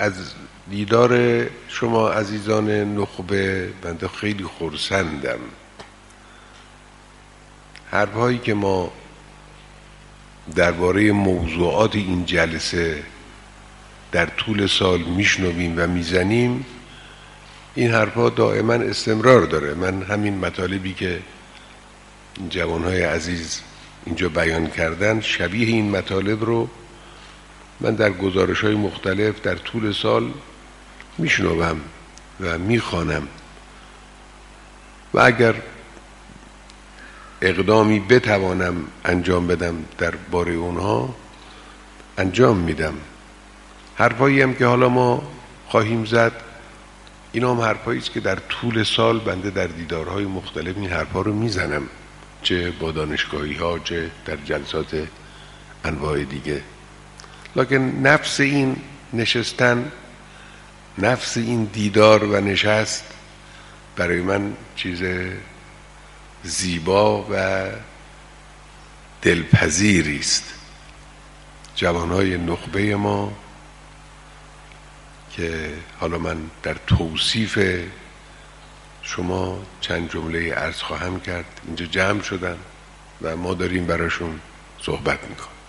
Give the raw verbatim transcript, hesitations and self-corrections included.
از دیدار شما عزیزان نخبه بنده خیلی خرسندم. حرفهایی که ما درباره موضوعات این جلسه در طول سال میشنویم و میزنیم، این حرفها دائما استمرار داره. من همین مطالبی که جوانهای عزیز اینجا بیان کردن، شبیه این مطالب رو من در گزارش‌های مختلف در طول سال میشنوم و میخوانم و اگر اقدامی بتوانم انجام بدم در باره اونها انجام میدم. حرفایی هم که حالا ما خواهیم زد، اینا هم حرفایی است که در طول سال بنده در دیدارهای مختلف این حرفا رو میزنم، چه با دانشگاهی ها چه در جلسات انواع دیگه. لکن نفس این نشستن، نفس این دیدار و نشست برای من چیز زیبا و دلپذیری است. جوانهای نخبه ما که حالا من در توصیف شما چند جمله عرض خواهم کرد، اینجا جمع شدن و ما داریم براشون صحبت میکنیم.